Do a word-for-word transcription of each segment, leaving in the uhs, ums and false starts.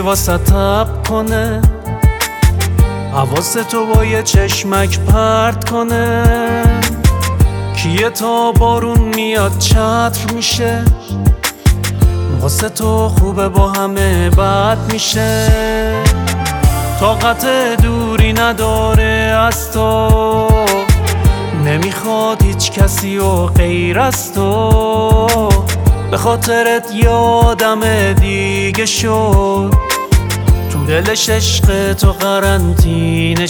واسه تب کنه، حواس تو با یه چشمک پرت کنه. کیه تا بارون میاد چتر میشه، واسه تو خوبه با همه بد میشه. طاقت دوری نداره از تو، نمیخواد هیچ کسی و غیر از تو. به خاطرت یادم دیگه شد، تو دلش عشق تو قرنطینه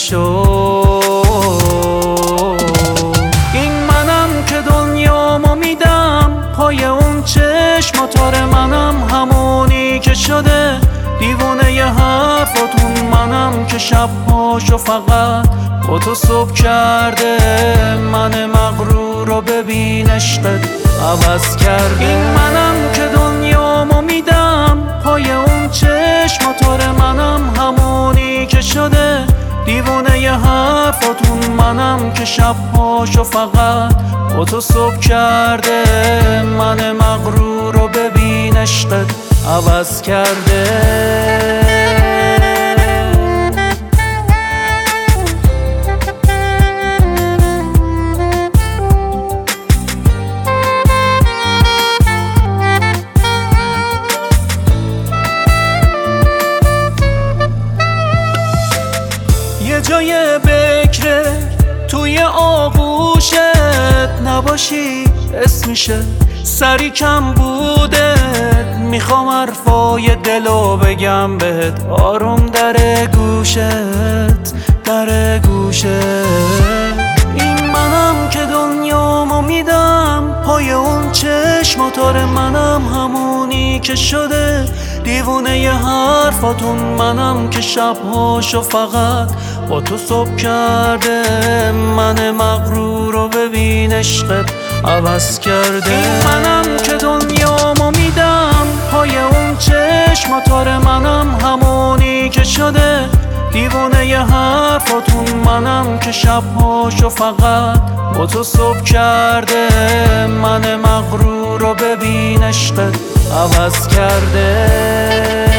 شد. این منم که دنیامو میدم پای اون چشم، موتور منم همونی که شده دیوونه ی حرفاتون. منم که شبهاشو فقط با تو صبح کرده، من مغرور رو ببین عشقت عوض کرده. این منم که دنیامو میدم پای اون چشم، موتور منم همونی که شده دیوونه ی حرفاتون. منم که شبهاشو فقط با تو صبح کرده، من مغرور رو ببین عشقت عوض کرده. یه جای بکره توی آغوشت نباشی اسمشه، سری کم بودت. میخوام حرفای دلو بگم بهت، آروم در گوشت در گوشت. این منم که دنیامو میدم پای اون چشم، موتور منم همونی که شده دیوونه ی حرفاتون. منم که شبهاشو فقط با تو صبح کرده، من مغرور رو ببین عشقت عوض کرده. این منم که دنیامو میدم پای اون چشم، موتور منم همونی که شده دیوونه ی حرفاتون. منم که شبهاشو فقط با تو صبح کرده، من مغرور رو ببین عشقت عوض کرده.